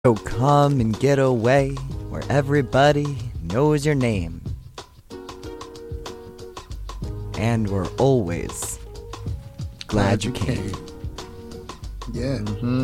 So come and get away where everybody knows your name. And we're always glad you came. Yeah.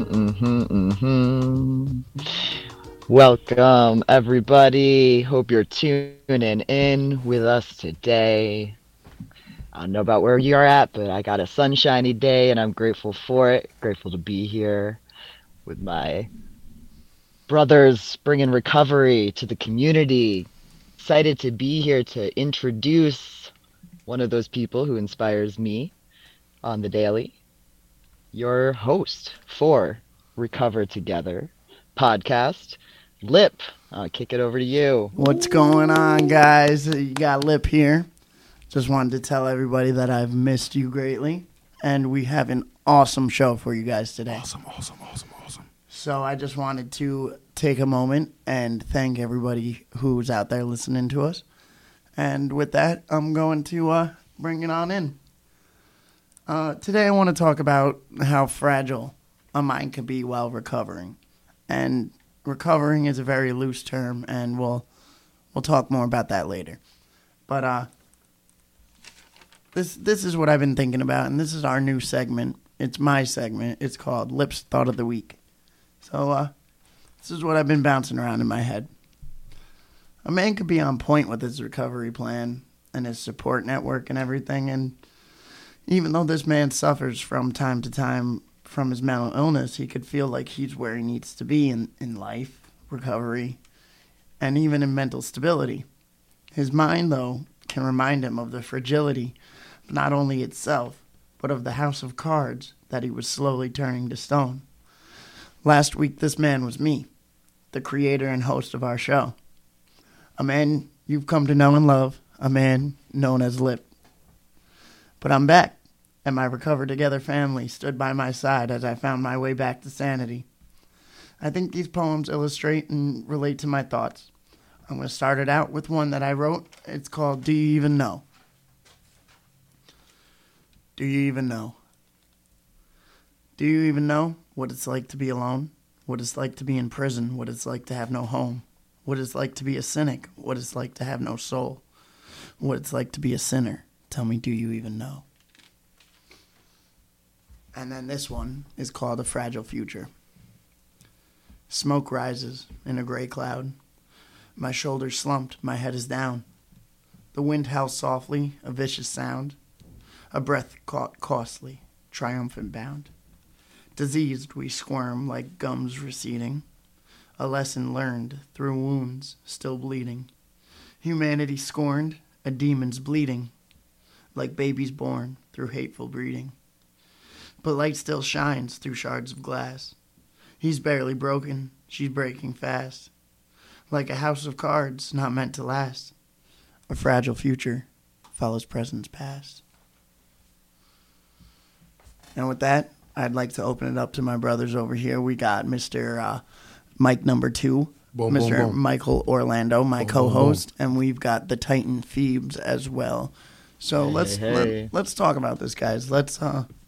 Welcome, everybody. Hope you're tuning in with us today. I don't know about where you're at, but I got a sunshiny day, and I'm grateful for it. Grateful to be here with my brothers, bringing recovery to the community. Excited to be here to introduce one of those people who inspires me on the daily. Your host for Recover Together podcast, Lip. I'll kick it over to you. What's going on, guys? You got Lip here. Just wanted to tell everybody that I've missed you greatly, and we have an awesome show for you guys today. Awesome. So I just wanted to take a moment and thank everybody who's out there listening to us. And with that, I'm going to bring it on in. Today I want to talk about how fragile a mind can be while recovering. And recovering is a very loose term, and we'll talk more about that later. But this is what I've been thinking about, and this is our new segment. It's my segment. It's called Lip's Thought of the Week. So this is what I've been bouncing around in my head. A man could be on point with his recovery plan and his support network and everything, and even though this man suffers from time to time from his mental illness, he could feel like he's where he needs to be in life, recovery, and even in mental stability. His mind, though, can remind him of the fragility of not only itself, but of the house of cards that he was slowly turning to stone. Last week, this man was me, the creator and host of our show. A man you've come to know and love, a man known as Lip. But I'm back, and my Recover Together family stood by my side as I found my way back to sanity. I think these poems illustrate and relate to my thoughts. I'm going to start it out with one that I wrote. It's called Do You Even Know? Do you even know? Do you even know what it's like to be alone? What it's like to be in prison? What it's like to have no home? What it's like to be a cynic? What it's like to have no soul? What it's like to be a sinner? Tell me, do you even know? And then this one is called A Fragile Future. Smoke rises in a gray cloud. My shoulders slumped, my head is down. The wind howls softly, a vicious sound. A breath caught costly, triumphant bound. Diseased we squirm like gums receding. A lesson learned through wounds still bleeding. Humanity scorned, a demon's bleeding. Like babies born through hateful breeding. But light still shines through shards of glass. He's barely broken, she's breaking fast. Like a house of cards not meant to last. A fragile future follows presence past. And with that, I'd like to open it up to my brothers over here. We got Mr. Mike number 2, Mr. Michael Orlando, my co-host, and we've got the Titan Phoebes as well. So let's talk about this, guys. Let's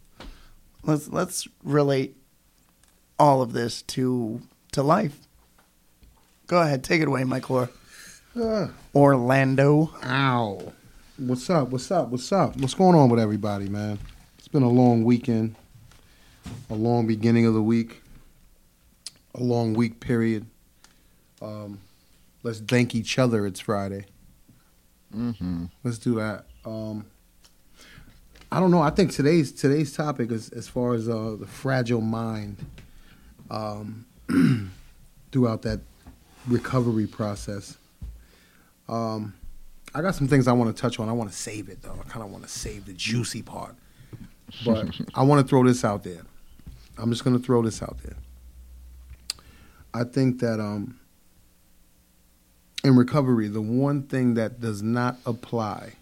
relate all of this to life. Go ahead, take it away, Michael Orlando. Ow. What's up? What's going on with everybody, man? It's been a long weekend, a long beginning of the week, a long week period. Let's thank each other. It's Friday. Let's do that. I don't know. I think today's topic is as far as the fragile mind throughout that recovery process. I got some things I want to touch on. I want to save it, though. I kind of want to save the juicy part. But I want to throw this out there. I'm just going to throw this out there. I think that in recovery, the one thing that does not apply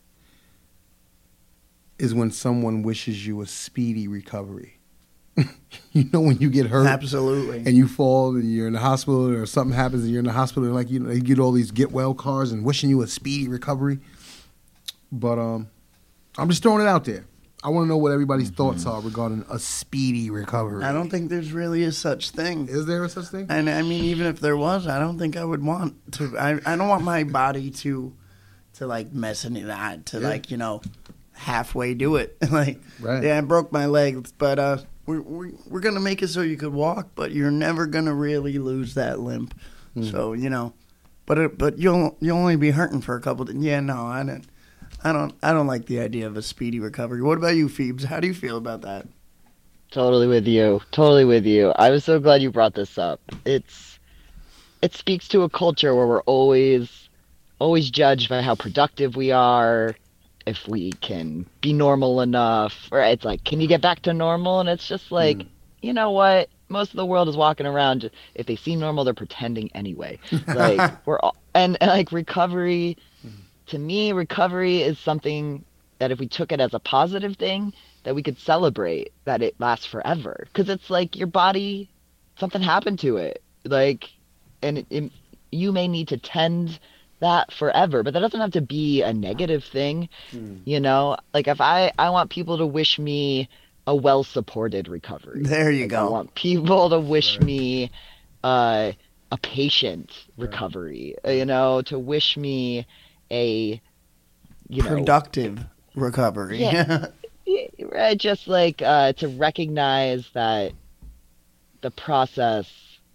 is when someone wishes you a speedy recovery. You know, when you get hurt, absolutely, and you fall and you're in the hospital, or something happens and you're in the hospital, and they get all these get well cards and wishing you a speedy recovery. But I'm just throwing it out there. I want to know what everybody's thoughts are regarding a speedy recovery. I don't think there's really a such thing. Is there a such thing? And I mean, even if there was, I don't think I would want to. I don't want my body to like messing it on to like halfway do it. Like, Right. yeah, I broke my leg, but we're gonna make it so you could walk, but you're never gonna really lose that limp. So but you'll only be hurting for a couple. Yeah, no, I don't like the idea of a speedy recovery. What about you, Phoebes? How do you feel about that? Totally with you. Totally with you. I was so glad you brought this up. It speaks to a culture where we're always judged by how productive we are, if we can be normal enough, or it's like, can you get back to normal? And it's just like, you know what? Most of the world is walking around. If they seem normal, they're pretending anyway. Like and like recovery. To me, recovery is something that if we took it as a positive thing, that we could celebrate, that it lasts forever. Because it's like your body, something happened to it. Like, and you may need to tend that forever, but that doesn't have to be a negative thing. Like if I want people to wish me a well-supported recovery. There you go. I want people to wish me a patient recovery, to wish me a productive recovery. Yeah. Right, just like to recognize that the process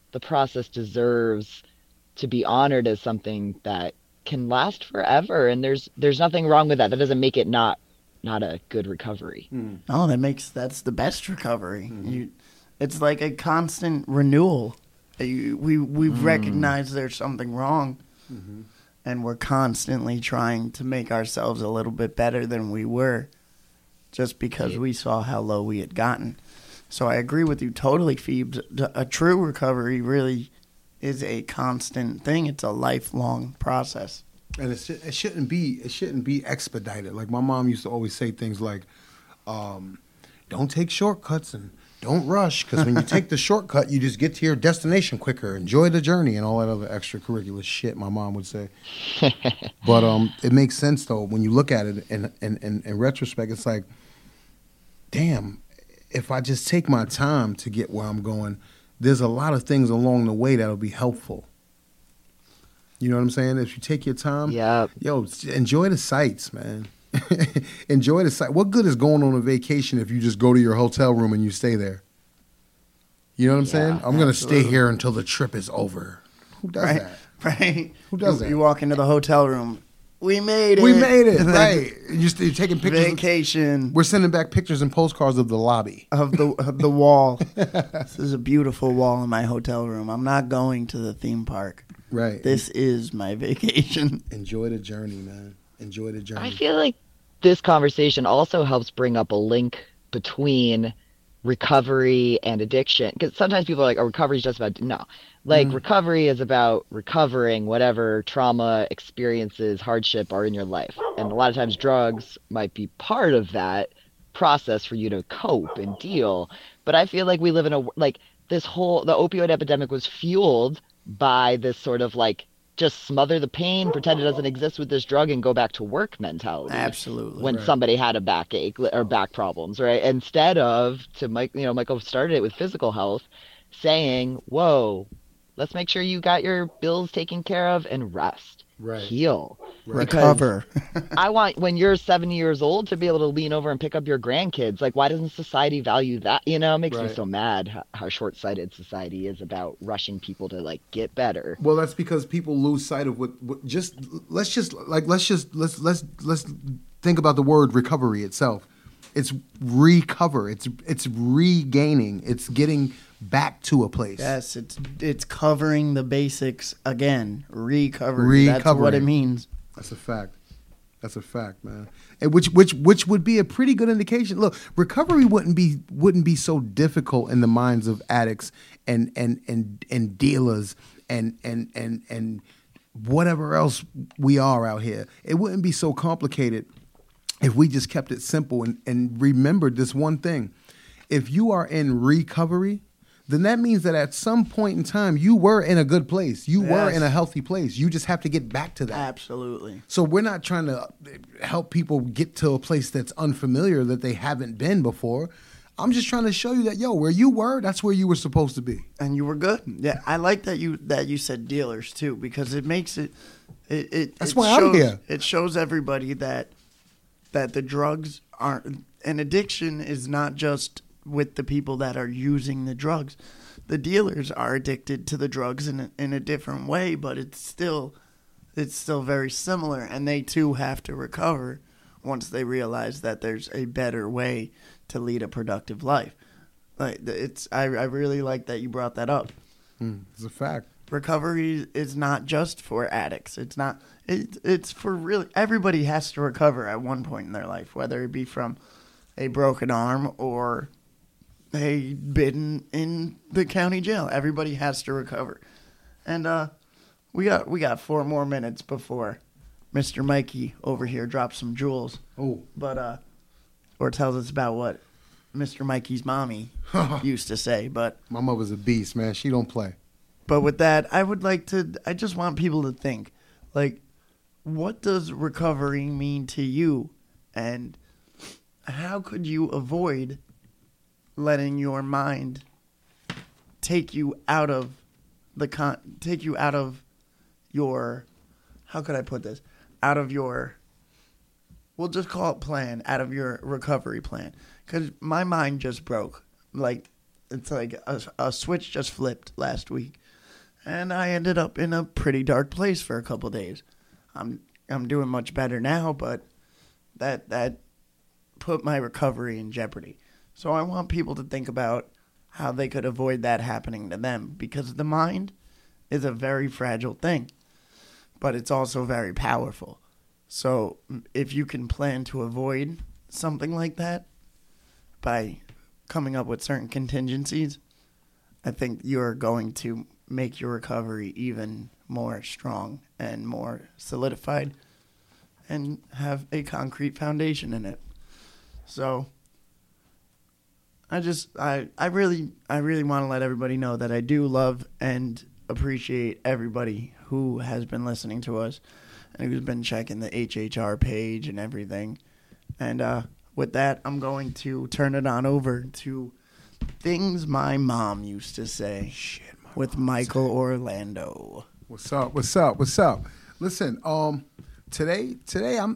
deserves to be honored as something that can last forever, and there's nothing wrong with that. That doesn't make it not a good recovery. Oh, that's the best recovery. It's like a constant renewal. We recognize there's something wrong, and we're constantly trying to make ourselves a little bit better than we were, just because we saw how low we had gotten. So I agree with you totally, Phoebes. A true recovery really is a constant thing. It's a lifelong process. And it shouldn't be expedited. Like my mom used to always say things like, don't take shortcuts and don't rush, because when you take the shortcut, you just get to your destination quicker. Enjoy the journey and all that other extracurricular shit my mom would say. But it makes sense, though, when you look at it in retrospect. It's like, damn, if I just take my time to get where I'm going, there's a lot of things along the way that'll be helpful. You know what I'm saying? If you take your time, enjoy the sights, man. Enjoy the sight. What good is going on a vacation if you just go to your hotel room and you stay there? You know what I'm saying? I'm going to stay here until the trip is over. Who does that? Right. Who does that? You walk into the hotel room. We made it. We made it. Right. You're taking pictures. Vacation. We're sending back pictures and postcards of the lobby. Of the wall. This is a beautiful wall in my hotel room. I'm not going to the theme park. Right. This is my vacation. Enjoy the journey, man. Enjoy the journey. I feel like this conversation also helps bring up a link between recovery and addiction. Because sometimes people are like, oh, recovery is just about... No. Like, recovery is about recovering whatever trauma, experiences, hardship are in your life. And a lot of times drugs might be part of that process for you to cope and deal. But I feel like we live in a... Like, the opioid epidemic was fueled by this sort of, like, just smother the pain, pretend it doesn't exist with this drug, and go back to work mentality. Absolutely. When somebody had a backache or back problems, right? Instead of, Michael started it with physical health, saying, whoa, let's make sure you got your bills taken care of and rest. Right. Heal. Right. Recover. I want, when you're 70 years old, to be able to lean over and pick up your grandkids. Like, why doesn't society value that? It makes me so mad how short-sighted society is about rushing people to, like, get better. Well, that's because people lose sight of what let's think about the word recovery itself. It's recover. It's regaining. It's getting back to a place. Yes, it's covering the basics again. Recovery. That's what it means. That's a fact. That's a fact, man. And which would be a pretty good indication. Look, recovery wouldn't be so difficult in the minds of addicts and dealers and whatever else we are out here. It wouldn't be so complicated if we just kept it simple and remembered this one thing. If you are in recovery, then that means that at some point in time, you were in a good place. You were Yes. in a healthy place. You just have to get back to that. Absolutely. So we're not trying to help people get to a place that's unfamiliar that they haven't been before. I'm just trying to show you that, where you were, that's where you were supposed to be. And you were good. Yeah, I like that you said dealers too, because it makes it. That's it why I'm shows, here. It shows everybody that the drugs aren't, an addiction is not just with the people that are using the drugs. The dealers are addicted to the drugs in a different way, but it's still very similar, and they too have to recover once they realize that there's a better way to lead a productive life. Like I really like that you brought that up. It's a fact. Recovery is not just for addicts. It's for really everybody has to recover at one point in their life, whether it be from a broken arm or a bid in the county jail. Everybody has to recover. And we got 4 more minutes before Mr. Mikey over here drops some jewels. Oh, But or tells us about what Mr. Mikey's mommy used to say. But my mother's a beast, man. She don't play. But with that, I just want people to think, like, what does recovery mean to you? And how could you avoid letting your mind take you out of your, how could I put this? Out of your, we'll just call it plan, out of your recovery plan. Because my mind just broke. Like, it's like a switch just flipped last week. And I ended up in a pretty dark place for a couple days. I'm doing much better now, but that put my recovery in jeopardy. So I want people to think about how they could avoid that happening to them, because the mind is a very fragile thing, but it's also very powerful. So if you can plan to avoid something like that by coming up with certain contingencies, I think you're going to make your recovery even more strong and more solidified and have a concrete foundation in it. So I really want to let everybody know that I do love and appreciate everybody who has been listening to us and who's been checking the HHR page and everything. And with that, I'm going to turn it on over to things my mom used to say. With Michael Orlando. What's up? Listen, today I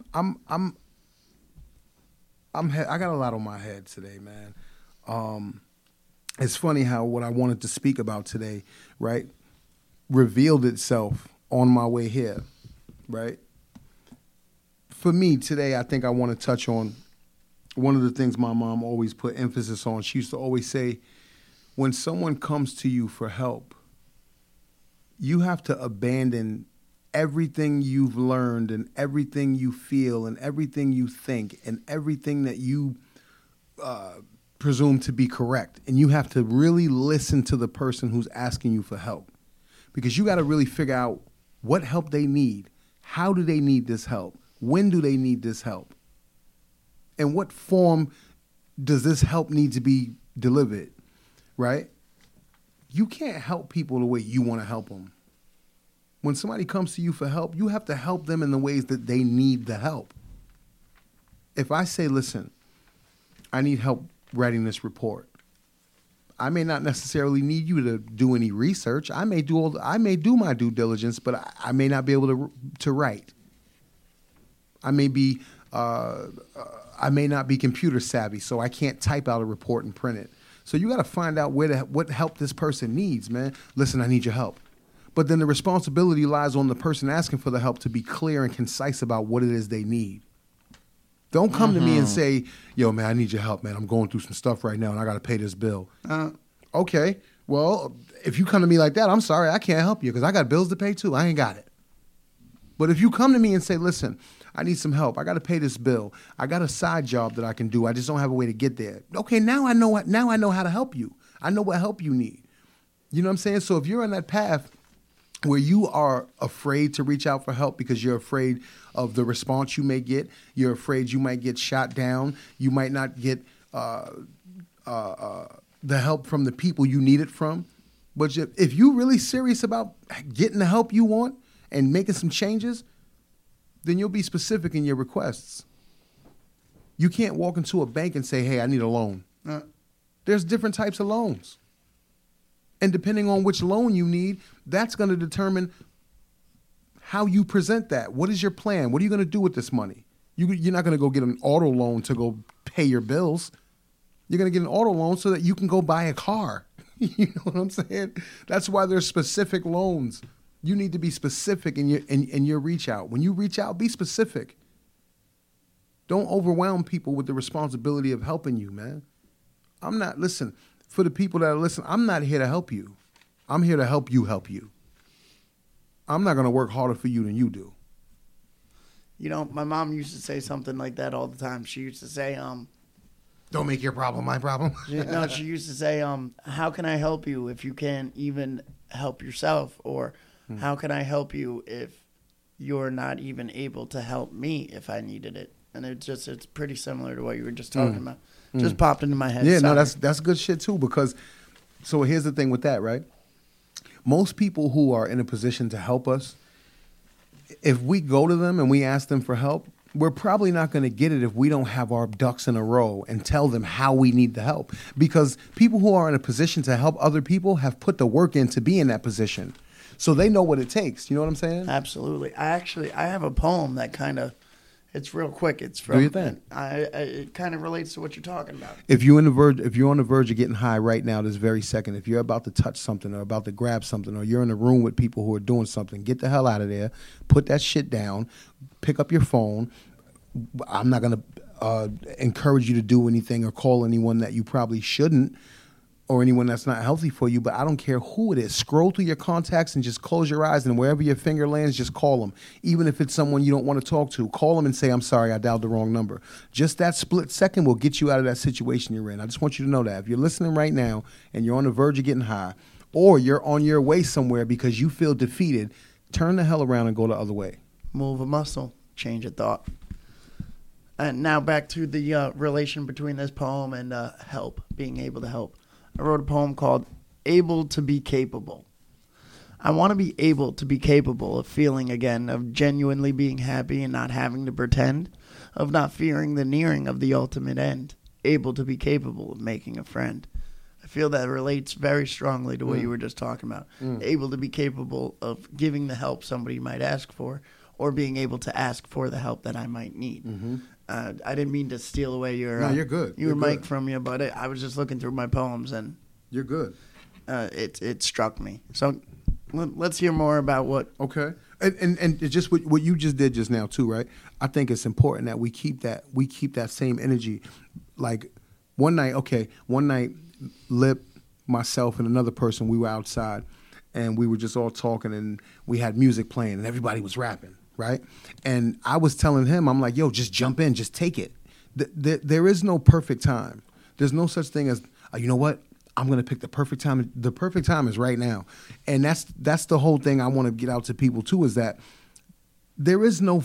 got a lot on my head today, man. It's funny how what I wanted to speak about today, right, revealed itself on my way here, right? For me today, I think I want to touch on one of the things my mom always put emphasis on. She used to always say, when someone comes to you for help, you have to abandon everything you've learned and everything you feel and everything you think and everything that you presume to be correct. And you have to really listen to the person who's asking you for help, because you got to really figure out what help they need. How do they need this help? When do they need this help? In what form does this help need to be delivered? Right? You can't help people the way you want to help them. When somebody comes to you for help, you have to help them in the ways that they need the help. If I say, listen, I need help writing this report, I may not necessarily need you to do any research. I may do my due diligence, but I may not be able to write. I may not be computer savvy, so I can't type out a report and print it. So you got to find out what help this person needs, man. Listen, I need your help. But then the responsibility lies on the person asking for the help to be clear and concise about what it is they need. Don't come to me and say, yo, man, I need your help, man. I'm going through some stuff right now and I got to pay this bill. Okay, well, if you come to me like that, I'm sorry, I can't help you because I got bills to pay too. I ain't got it. But if you come to me and say, listen, I need some help. I got to pay this bill. I got a side job that I can do. I just don't have a way to get there. Okay, now I know how to help you. I know what help you need. You know what I'm saying? So if you're on that path where you are afraid to reach out for help because you're afraid of the response you may get, you're afraid you might get shot down, you might not get the help from the people you need it from. But if you're really serious about getting the help you want and making some changes, then you'll be specific in your requests. You can't walk into a bank and say, hey, I need a loan. There's different types of loans. And depending on which loan you need, that's going to determine how you present that. What is your plan? What are you going to do with this money? You're not going to go get an auto loan to go pay your bills. You're going to get an auto loan so that you can go buy a car. You know what I'm saying? That's why there's specific loans. You need to be specific in your reach out. When you reach out, be specific. Don't overwhelm people with the responsibility of helping you, man. Listen, for the people that are listening, I'm not here to help you. I'm here to help you help you. I'm not going to work harder for you than you do. You know, my mom used to say something like that all the time. She used to say, don't make your problem my problem. she used to say, how can I help you if you can't even help yourself? Or how can I help you if you're not even able to help me if I needed it? And it's pretty similar to what you were just talking about. Just popped into my head. Yeah, Sorry. no, that's good shit too, because so here's the thing with that, right? Most people who are in a position to help us, if we go to them and we ask them for help, we're probably not going to get it if we don't have our ducks in a row and tell them how we need the help. Because people who are in a position to help other people have put the work in to be in that position. So they know what it takes. You know what I'm saying? Absolutely. I have a poem that kind of, it's real quick. It's from, do you think? It kind of relates to what you're talking about. If you're on the verge of getting high right now, this very second, if you're about to touch something or about to grab something, or you're in a room with people who are doing something, get the hell out of there. Put that shit down. Pick up your phone. I'm not going to encourage you to do anything or call anyone that you probably shouldn't, or anyone that's not healthy for you, but I don't care who it is. Scroll through your contacts and just close your eyes, and wherever your finger lands, just call them. Even if it's someone you don't want to talk to, call them and say, I'm sorry, I dialed the wrong number. Just that split second will get you out of that situation you're in. I just want you to know that. If you're listening right now and you're on the verge of getting high, or you're on your way somewhere because you feel defeated, turn the hell around and go the other way. Move a muscle, change a thought. And now back to the relation between this poem and help, being able to help. I wrote a poem called Able to Be Capable. I want to be able to be capable of feeling again, of genuinely being happy and not having to pretend, of not fearing the nearing of the ultimate end, able to be capable of making a friend. I feel that relates very strongly to what you were just talking about. Able to be capable of giving the help somebody might ask for, or being able to ask for the help that I might need. I didn't mean to steal away your No, you're good. your You're mic good. from you, but I was just looking through my poems and You're good. it struck me. So let's hear more about what. Okay, and just what you just did just now too, right? I think it's important that we keep that same energy. Like one night, Lip, myself, and another person, we were outside, and we were just all talking, and we had music playing, and everybody was rapping, right? And I was telling him, I'm like, yo, just jump in, just take it. There is no perfect time. There's no such thing as, you know what? I'm going to pick the perfect time. The perfect time is right now. And that's the whole thing I want to get out to people too, is that there is no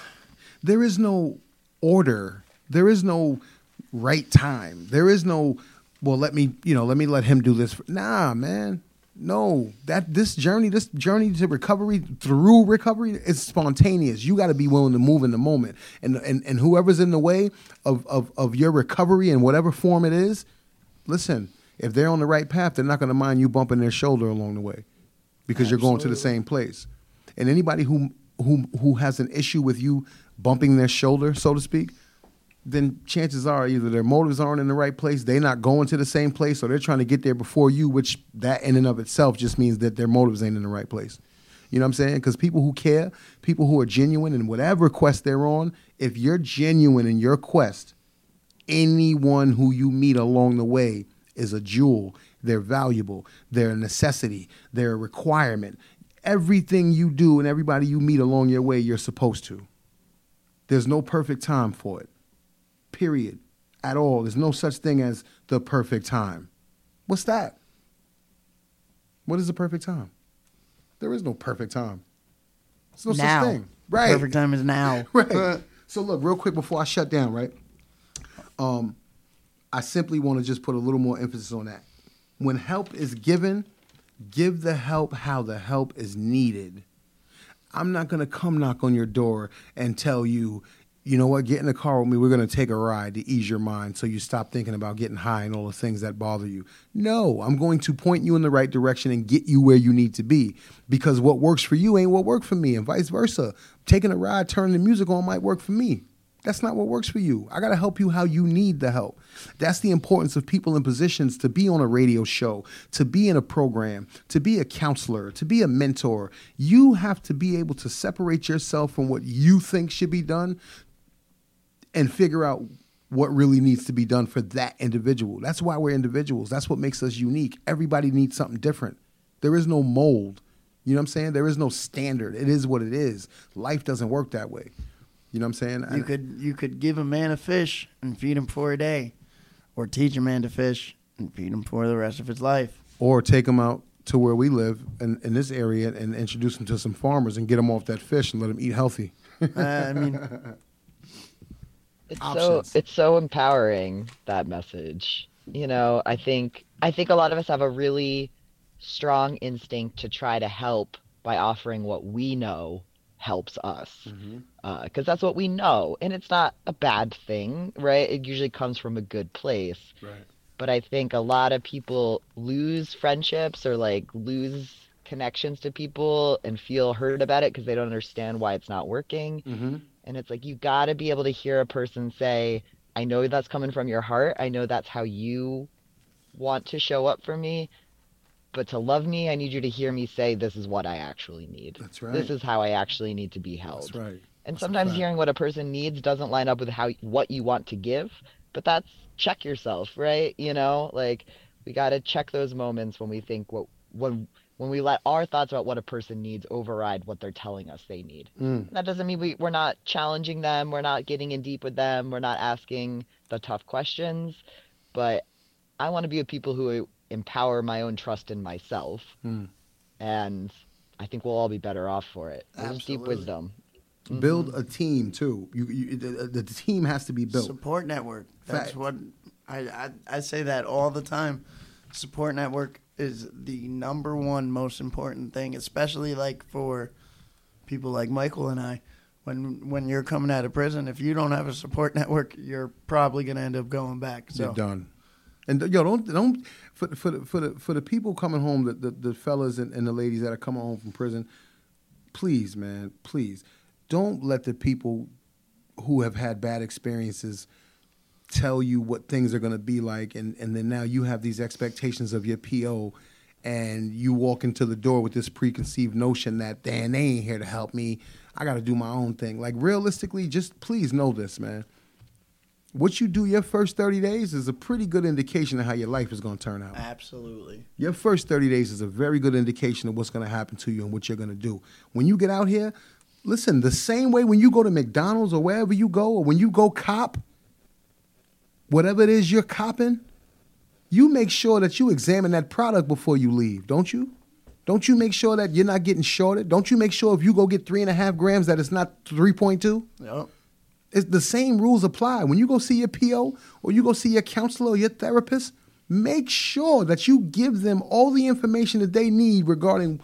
order. There is no right time. There is no, well, let me let him do this. Nah, man. No, this journey to recovery, through recovery, is spontaneous. You got to be willing to move in the moment. And whoever's in the way of your recovery in whatever form it is, listen, if they're on the right path, they're not going to mind you bumping their shoulder along the way, because you're going to the same place. And anybody who has an issue with you bumping their shoulder, so to speak, then chances are either their motives aren't in the right place, they're not going to the same place, or they're trying to get there before you, which that in and of itself just means that their motives ain't in the right place. You know what I'm saying? Because people who care, people who are genuine in whatever quest they're on, if you're genuine in your quest, anyone who you meet along the way is a jewel. They're valuable. They're a necessity. They're a requirement. Everything you do and everybody you meet along your way, you're supposed to. There's no perfect time for it. Period. At all. There's no such thing as the perfect time. What's that? What is the perfect time? There is no perfect time. There's no Now. such thing. Right. Perfect time is now. Right. So look, real quick before I shut down, right? I I simply want to just put a little more emphasis on that. When help is given, give the help how the help is needed. I'm not going to come knock on your door and tell you, you know what, get in the car with me. We're going to take a ride to ease your mind so you stop thinking about getting high and all the things that bother you. No, I'm going to point you in the right direction and get you where you need to be, because what works for you ain't what worked for me, and vice versa. Taking a ride, turning the music on might work for me. That's not what works for you. I got to help you how you need the help. That's the importance of people in positions to be on a radio show, to be in a program, to be a counselor, to be a mentor. You have to be able to separate yourself from what you think should be done and figure out what really needs to be done for that individual. That's why we're individuals. That's what makes us unique. Everybody needs something different. There is no mold. You know what I'm saying? There is no standard. It is what it is. Life doesn't work that way. You know what I'm saying? You could give a man a fish and feed him for a day, or teach a man to fish and feed him for the rest of his life. Or take him out to where we live in this area and introduce him to some farmers and get him off that fish and let him eat healthy. I mean, It's so empowering, that message. You know, I think a lot of us have a really strong instinct to try to help by offering what we know helps us, because that's what we know, and it's not a bad thing, right? It usually comes from a good place. Right. But I think a lot of people lose friendships or like lose connections to people and feel hurt about it because they don't understand why it's not working. And it's like, you got to be able to hear a person say, I know that's coming from your heart. I know that's how you want to show up for me. But to love me, I need you to hear me say, this is what I actually need. That's right. This is how I actually need to be held. That's right. And That's sometimes a fact. hearing what a person needs doesn't line up with what you want to give. But that's, check yourself, right? You know, like, we got to check those moments when we think when we let our thoughts about what a person needs override what they're telling us they need. That doesn't mean we're not challenging them. We're not getting in deep with them. We're not asking the tough questions. But I want to be with people who empower my own trust in myself. And I think we'll all be better off for it. There's deep Absolutely. wisdom. Build a team, too. The team has to be built. support network. That's Fact. what I say that all the time. Support network is the number one most important thing, especially like for people like Michael and I. When you're coming out of prison, if you don't have a support network, you're probably gonna end up going back. So You're done. And don't for the people coming home, the fellas and the ladies that are coming home from prison, please, man, please don't let the people who have had bad experiences tell you what things are going to be like, and then now you have these expectations of your PO, and you walk into the door with this preconceived notion that, damn, they ain't here to help me. I got to do my own thing. Like, realistically, just please know this, man. What you do your first 30 days is a pretty good indication of how your life is going to turn out. absolutely. Your first 30 days is a very good indication of what's going to happen to you and what you're going to do. When you get out here, listen, the same way when you go to McDonald's or wherever you go, or when you go cop, whatever it is you're copping, you make sure that you examine that product before you leave, don't you? Don't you make sure that you're not getting shorted? Don't you make sure if you go get 3.5 grams that it's not 3.2? Yep. It's the same rules apply. When you go see your PO or you go see your counselor or your therapist, make sure that you give them all the information that they need regarding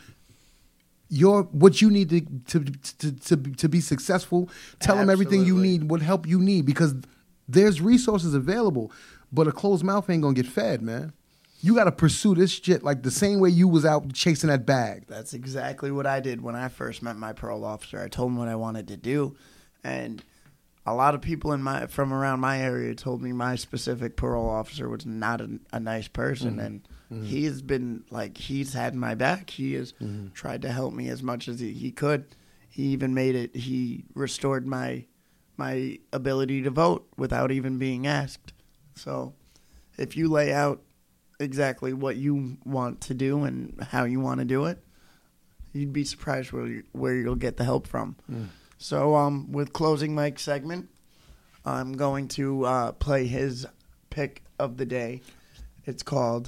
what you need to be successful. Tell them everything you Absolutely. need, what help you need, because there's resources available, but a closed mouth ain't gonna get fed, man. You got to pursue this shit like the same way you was out chasing that bag. That's exactly what I did when I first met my parole officer. I told him what I wanted to do, and a lot of people from around my area told me my specific parole officer was not a nice person, and he's been like, he's had my back. He has tried to help me as much as he could. He even he restored my ability to vote without even being asked. So if you lay out exactly what you want to do and how you want to do it, you'd be surprised where you'll get the help from. So with closing Mike's segment, I'm going to play his pick of the day. It's called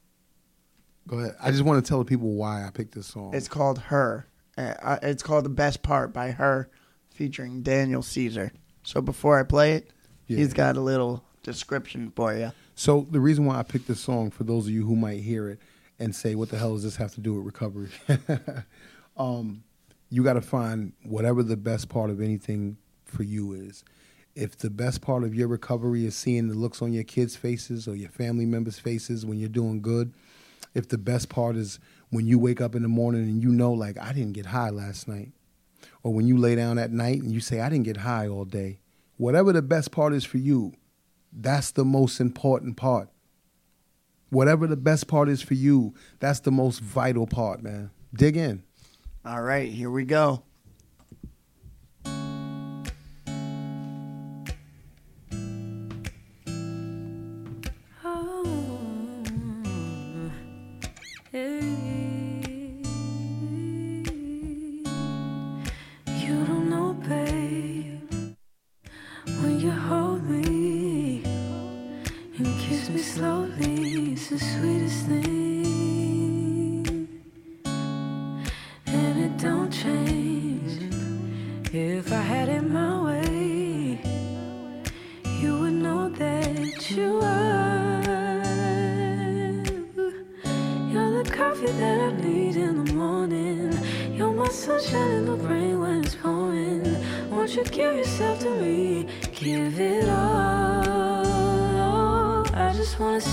Go ahead. I just want to tell the people why I picked this song. It's called Her. It's called The Best Part by Her, featuring Daniel Caesar. So before I play it, Yeah. he's got a little description for you. So the reason why I picked this song, for those of you who might hear it and say, what the hell does this have to do with recovery? You got to find whatever the best part of anything for you is. If the best part of your recovery is seeing the looks on your kids' faces or your family members' faces when you're doing good, if the best part is when you wake up in the morning and you know, like, I didn't get high last night, or when you lay down at night and you say, I didn't get high all day, whatever the best part is for you, that's the most important part. Whatever the best part is for you, that's the most vital part, man. Dig in. All right, here we go. Slowly, it's the sweetest thing, and it don't change. If I had it my way, you would know that you are. You're the coffee that I need in the morning. You're my sunshine in the rain when it's pouring. Won't you give yourself to me? Give it all. I just wanna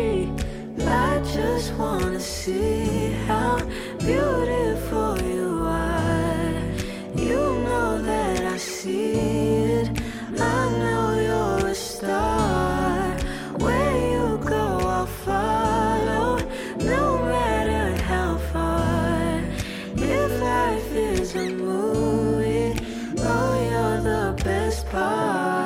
see how beautiful you are. You know that I see it. I know you're a star. Where you go, I'll follow, no matter how far. If life is a movie, oh, you're the best part.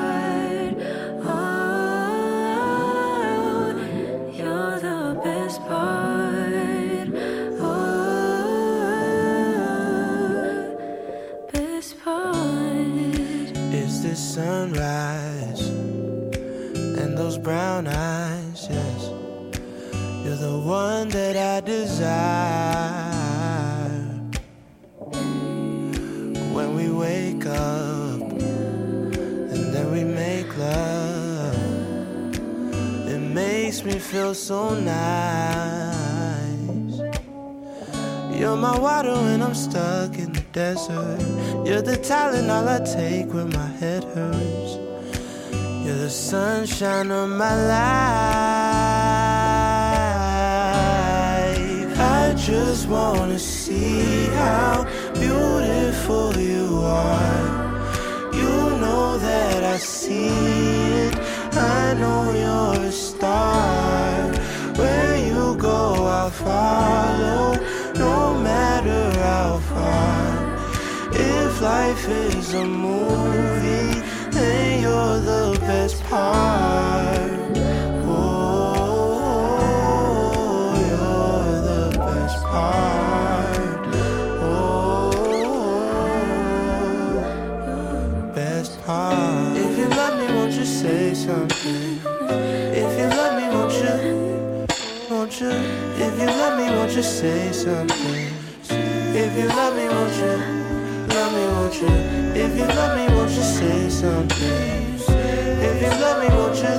Sunrise and those brown eyes, yes, you're the one that I desire. When we wake up and then we make love, it makes me feel so nice. You're my water when I'm stuck in the desert. You're the Tylenol I take when my head hurts. You're the sunshine of my life. I just wanna see how beautiful you are. You know that I see it. I know you're a star. Where you go, I'll follow, no matter how far. If life is a movie, then you're the best part. Oh, you're the best part. Oh, best part. If you love me, won't you say something? If you love me, won't you? If you love me, won't you say something? If you love me, won't you? Love me, won't you? If you love me, won't you say something? If you love me, won't you?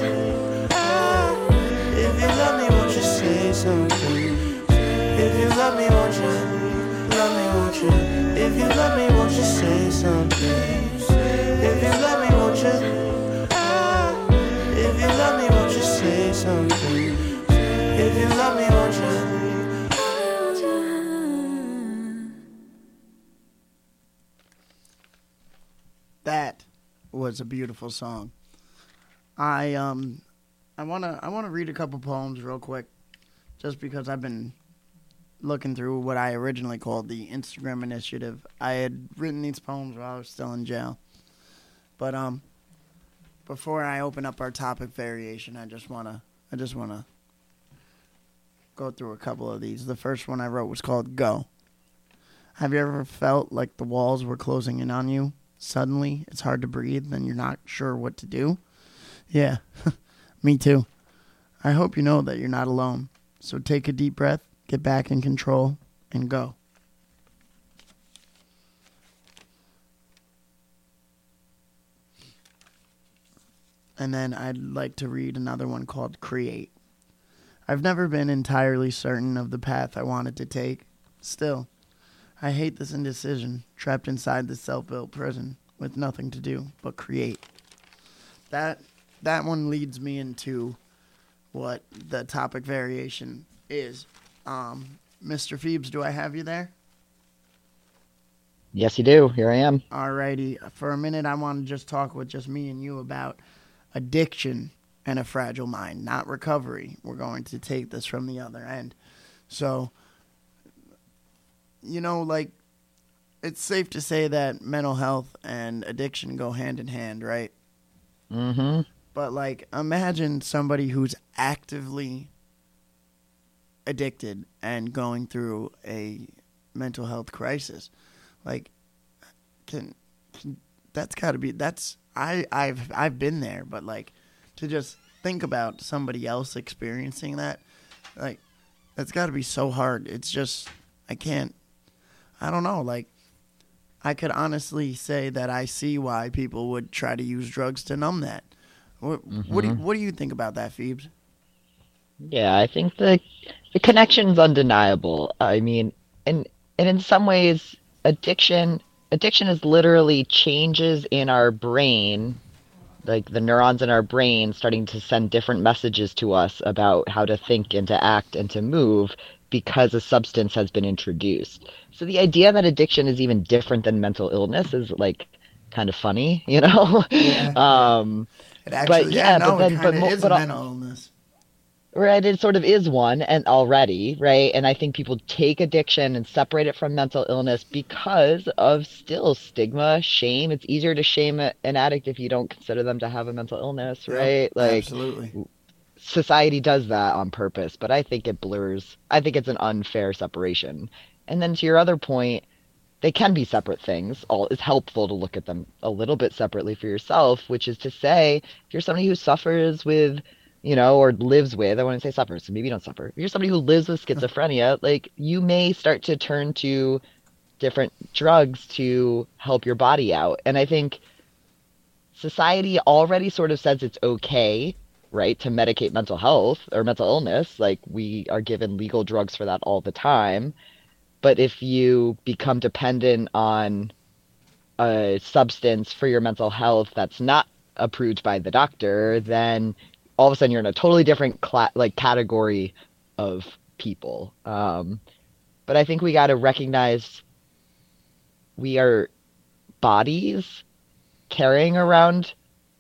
If you love me, won't you say something? If you love me, won't you? Love me, won't you? If you love me, won't you say something? If you love me, won't you? If you love me, won't you say something? If you love me, won't you? That was a beautiful song. I wanna read a couple poems real quick, just because I've been looking through what I originally called the Instagram initiative. I had written these poems while I was still in jail, but before I open up our topic variation, I just wanna go through a couple of these. The first one I wrote was called Go. Have you ever felt like the walls were closing in on you? Suddenly, it's hard to breathe and you're not sure what to do? Yeah, me too. I hope you know that you're not alone. So take a deep breath, get back in control, and go. and then I'd like to read another one called Create. I've never been entirely certain of the path I wanted to take. Still, I hate this indecision, trapped inside this self-built prison with nothing to do but create. That one leads me into what the topic variation is. Mr. Phoebes, do I have you there? Yes, you do. Here I am. Alrighty. For a minute, I want to just talk with just me and you about addiction and a fragile mind, not recovery. We're going to take this from the other end. So, like, it's safe to say that mental health and addiction go hand in hand, right? Mm-hmm. But, like, imagine somebody who's actively addicted and going through a mental health crisis. Like, that's got to be, I've been there, but, like, to just think about somebody else experiencing that, like, that's got to be so hard. It's just, I don't know, like, I could honestly say that I see why people would try to use drugs to numb that. What do you think about that, Phoebes? Yeah, I think the connection's undeniable. I mean, and in some ways, addiction is literally changes in our brain, like the neurons in our brain starting to send different messages to us about how to think and to act and to move because a substance has been introduced. So the idea that addiction is even different than mental illness is like kind of funny, you know? Yeah. It actually, it kind of is a mental illness. Right, it sort of is one, and already, right? And I think people take addiction and separate it from mental illness because of still stigma, shame. It's easier to shame an addict if you don't consider them to have a mental illness, right? Yep, like, absolutely. Society does that on purpose, but I think it blurs. I think it's an unfair separation. And then to your other point, they can be separate things. It's helpful to look at them a little bit separately for yourself, which is to say, if you're somebody who suffers with or lives with, I wouldn't say suffers, so maybe you don't suffer. If you're somebody who lives with schizophrenia, like you may start to turn to different drugs to help your body out. And I think society already sort of says it's okay, right, to medicate mental health or mental illness. Like we are given legal drugs for that all the time. But if you become dependent on a substance for your mental health that's not approved by the doctor, then all of a sudden you're in a totally different category of people. But I think we got to recognize we are bodies carrying around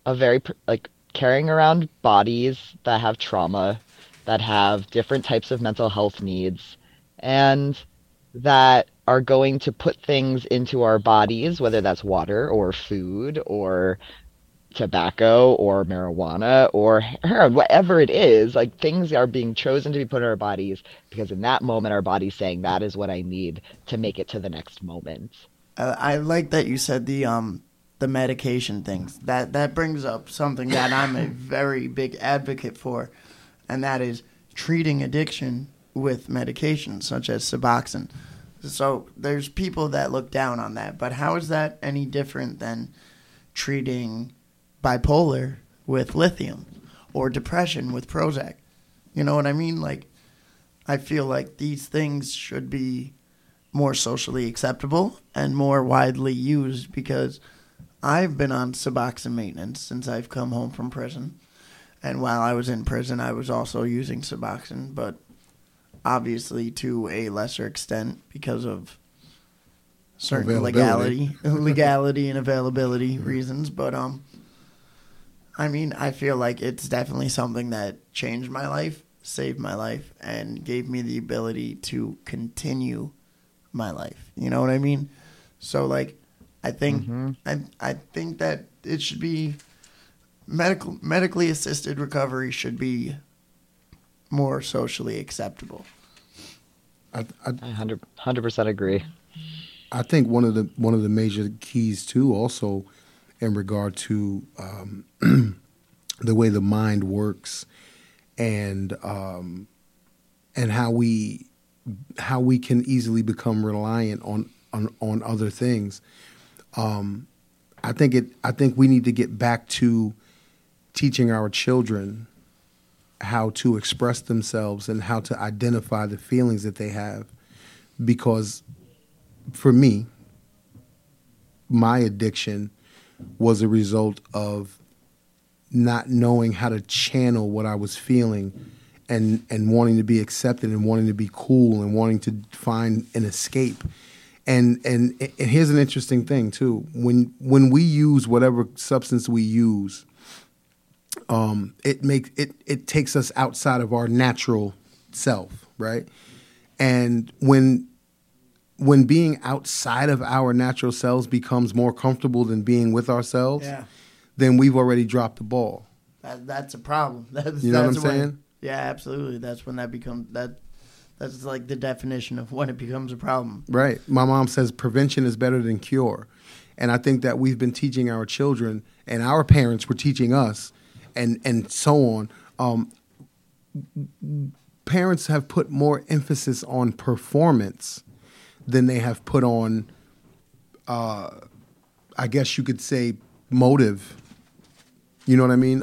bodies that have trauma, that have different types of mental health needs, and that are going to put things into our bodies, whether that's water or food or tobacco or marijuana or heroin, whatever it is, like things are being chosen to be put in our bodies because in that moment our body's saying that is what I need to make it to the next moment. I like that you said the medication things. That brings up something that I'm a very big advocate for, and that is treating addiction with medication such as Suboxone. So there's people that look down on that, but how is that any different than treating bipolar with lithium or depression with Prozac? You know what I mean? Like, I feel like these things should be more socially acceptable and more widely used because I've been on Suboxone maintenance since I've come home from prison. And while I was in prison, I was also using Suboxone, but obviously to a lesser extent because of certain legality and availability reasons. But I mean, I feel like it's definitely something that changed my life, saved my life, and gave me the ability to continue my life. You know what I mean? So, like, I think I think that it should be medically assisted recovery should be more socially acceptable. I 100% agree. I think one of the major keys too, also in regard to the way the mind works and how we can easily become reliant on other things. I think we need to get back to teaching our children how to express themselves and how to identify the feelings that they have. Because for me, my addiction was a result of not knowing how to channel what I was feeling and wanting to be accepted and wanting to be cool and wanting to find an escape. And here's an interesting thing too. When we use whatever substance we use, it takes us outside of our natural self, right? And when being outside of our natural selves becomes more comfortable than being with ourselves, then we've already dropped the ball. That's a problem. You know what I'm saying? Yeah, absolutely. That's when that becomes That's like the definition of when it becomes a problem. Right. My mom says prevention is better than cure. And I think that we've been teaching our children, and our parents were teaching us, and so on. Parents have put more emphasis on performance than they have put on, I guess you could say, motive. You know what I mean?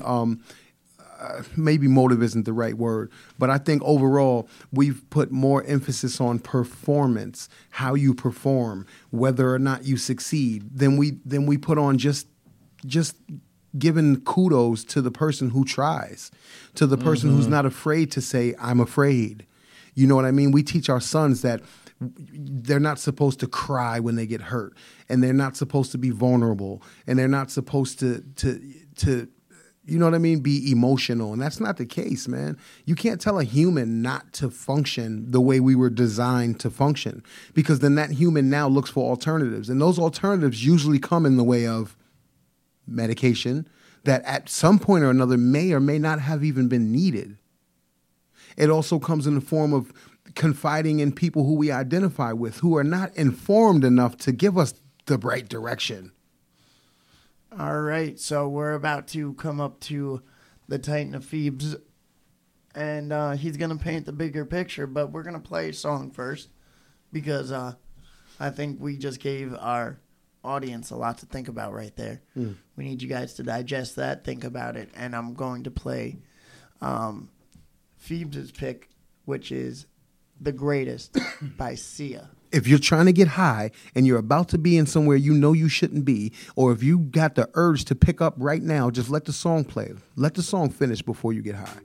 Maybe motive isn't the right word, but I think overall we've put more emphasis on performance, how you perform, whether or not you succeed, than we put on just giving kudos to the person who tries, to the person who's not afraid to say, I'm afraid. You know what I mean? We teach our sons that they're not supposed to cry when they get hurt, and they're not supposed to be vulnerable, and they're not supposed to you know what I mean, be emotional. And that's not the case, man. You can't tell a human not to function the way we were designed to function, because then that human now looks for alternatives. And those alternatives usually come in the way of medication that at some point or another may or may not have even been needed. It also comes in the form of confiding in people who we identify with, who are not informed enough to give us the right direction. All right, so we're about to come up to the Titan of Phoebes, and he's going to paint the bigger picture, but we're going to play a song first, because I think we just gave our audience a lot to think about right there. We need you guys to digest that, think about it, and I'm going to play Phoebes' pick, which is The Greatest by Sia. If you're trying to get high and you're about to be in somewhere you know you shouldn't be, or if you got the urge to pick up right now, just let the song play. Let the song finish before you get high.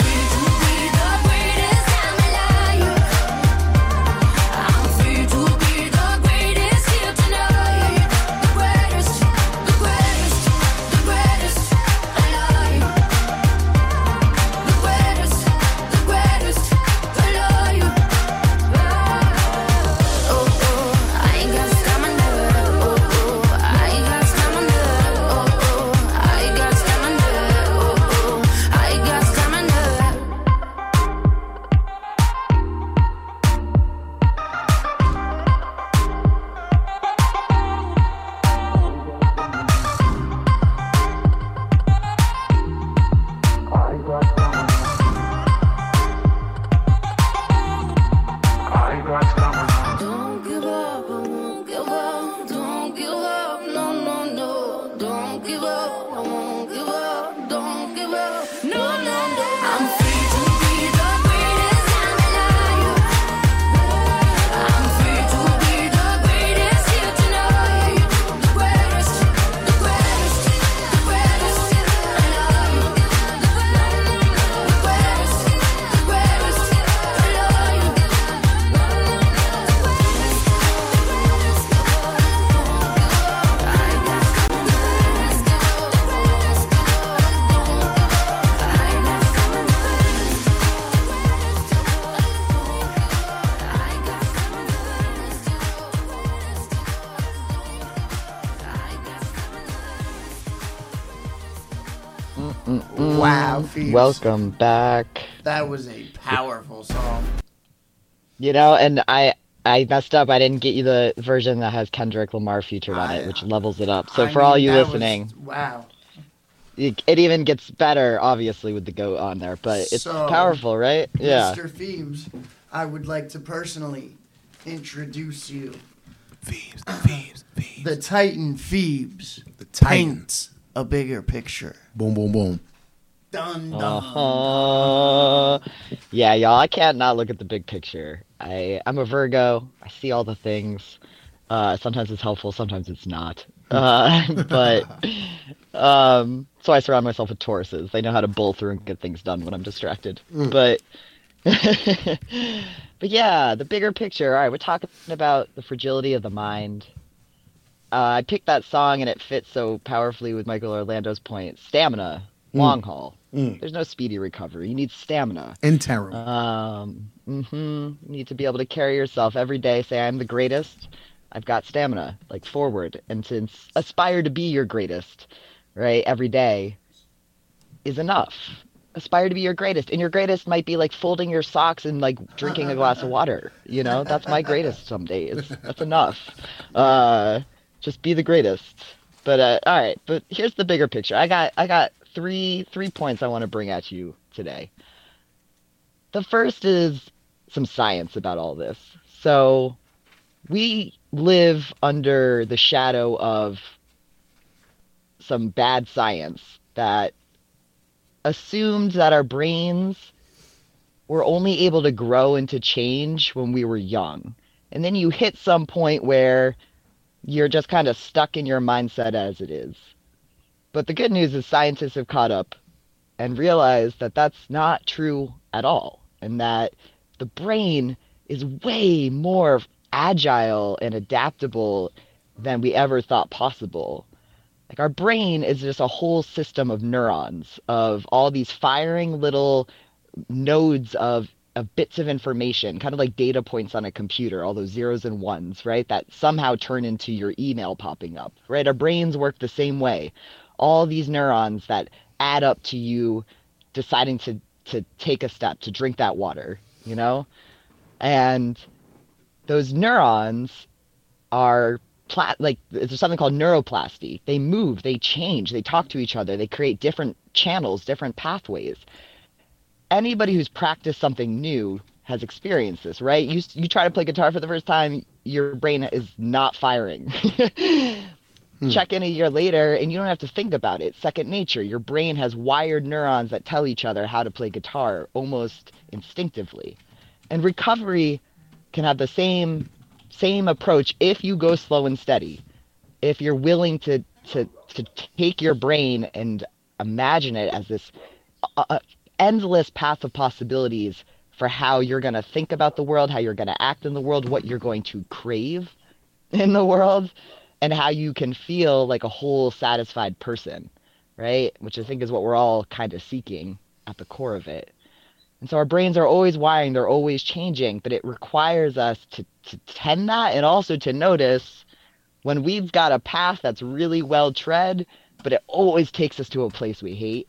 To be Wow, Phoebes. Welcome back. That was a powerful song. You know, and I messed up. I didn't get you the version that has Kendrick Lamar featured on it, which levels it up. So I for all mean, you that listening, was, wow. it even gets better, obviously, with the goat on there. But it's So, powerful, right? Yeah. Mr. Phoebes, I would like to personally introduce you. Phoebes. The Titan Phoebes The Titan. paints a bigger picture. Boom, boom, boom. Dun dun. Yeah, y'all. I can't not look at the big picture. I'm a Virgo. I see all the things. Sometimes it's helpful. Sometimes it's not. But so I surround myself with Tauruses. They know how to bull through and get things done when I'm distracted. But but yeah, the bigger picture. All right, we're talking about the fragility of the mind. I picked that song and it fits so powerfully with Michael Orlando's point. Stamina, long haul. There's no speedy recovery. You need stamina. Interim. You need to be able to carry yourself every day. Say, I'm the greatest. I've got stamina, like forward, and to aspire to be your greatest, right? Every day is enough. Aspire to be your greatest, and your greatest might be like folding your socks and like drinking a glass of water. You know, that's my greatest some days. That's enough. Just be the greatest. But all right. But here's the bigger picture. I got three points I want to bring at you today. The first is some science about all this. So we live under the shadow of some bad science that assumed that our brains were only able to grow and to change when we were young. And then you hit some point where you're just kind of stuck in your mindset as it is. But the good news is scientists have caught up and realized that that's not true at all, and that the brain is way more agile and adaptable than we ever thought possible. Like, our brain is just a whole system of neurons, of all these firing little nodes of bits of information, kind of like data points on a computer, all those zeros and ones, right? That somehow turn into your email popping up, right? Our brains work the same way. All these neurons that add up to you deciding to take a step, to drink that water, you know? And those neurons are like, there's something called neuroplasty. They move, they change, they talk to each other, they create different channels, different pathways. Anybody who's practiced something new has experienced this, right? You try to play guitar for the first time, your brain is not firing. Check in a year later and you don't have to think about it. It's second nature. Your brain has wired neurons that tell each other how to play guitar almost instinctively. And recovery can have the same approach if you go slow and steady. If you're willing to take your brain and imagine it as this endless path of possibilities for how you're going to think about the world, how you're going to act in the world, what you're going to crave in the world, and how you can feel like a whole satisfied person, right? Which I think is what we're all kind of seeking at the core of it. And so our brains are always wiring, they're always changing, but it requires us to tend that, and also to notice when we've got a path that's really well tread, but it always takes us to a place we hate.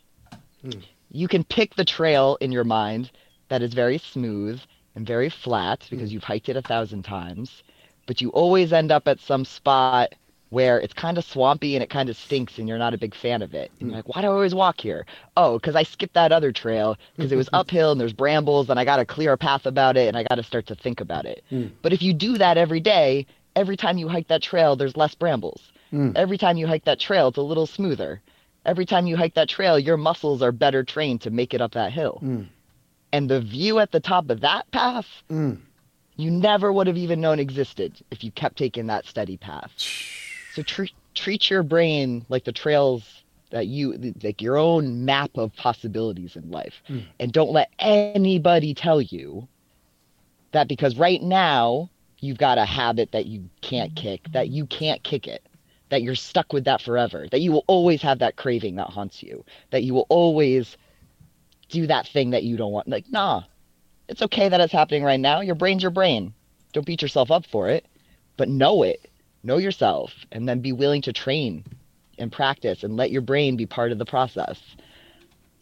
You can pick the trail in your mind that is very smooth and very flat because you've hiked it 1,000 times, but you always end up at some spot where it's kind of swampy and it kind of stinks and you're not a big fan of it. And you're like, why do I always walk here? Oh, because I skipped that other trail because it was uphill and there's brambles and I got to clear a path about it and I got to start to think about it. But if you do that every day, every time you hike that trail, there's less brambles. Every time you hike that trail, it's a little smoother. Every time you hike that trail, your muscles are better trained to make it up that hill. And the view at the top of that path, you never would have even known existed if you kept taking that steady path. So treat your brain like the trails that like your own map of possibilities in life. And don't let anybody tell you that because right now you've got a habit that you can't kick, that you can't kick it, that you're stuck with that forever, that you will always have that craving that haunts you, that you will always do that thing that you don't want. Like, nah, it's okay that it's happening right now. Your brain's your brain. Don't beat yourself up for it, but know it. Know yourself, and then be willing to train and practice and let your brain be part of the process.